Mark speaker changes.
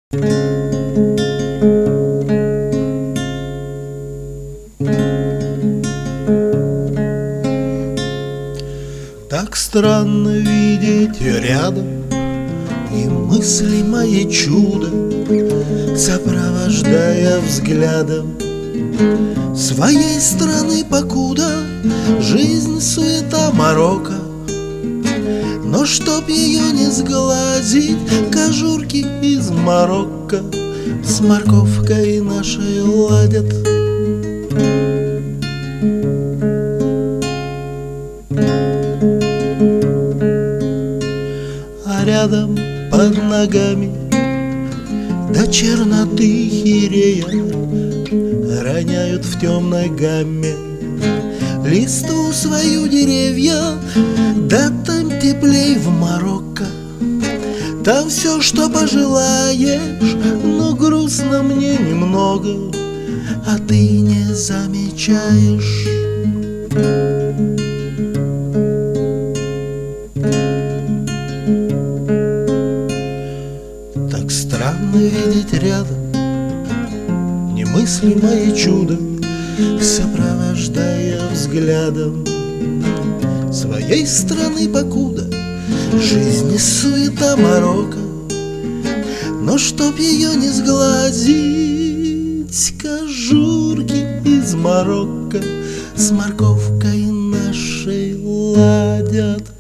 Speaker 1: Так странно видеть рядом немыслимое чудо, сопровождая взглядом своей страны, покуда жизнь суета морока. Но чтоб ее не сглазить, кожурки из Марокко с морковкой нашей ладят. А рядом под ногами до черноты хирея роняют в темной гамме листву свою деревья. Да там теплей в Марокко, там все, что пожелаешь, но грустно мне немного, а ты не замечаешь. Так странно видеть рядом немыслимое чудо, сопровождая взглядом своей страны, покуда жизнь и суета морока. Но чтоб ее не сглазить, кожурки из Марокко с морковкой нашей ладят.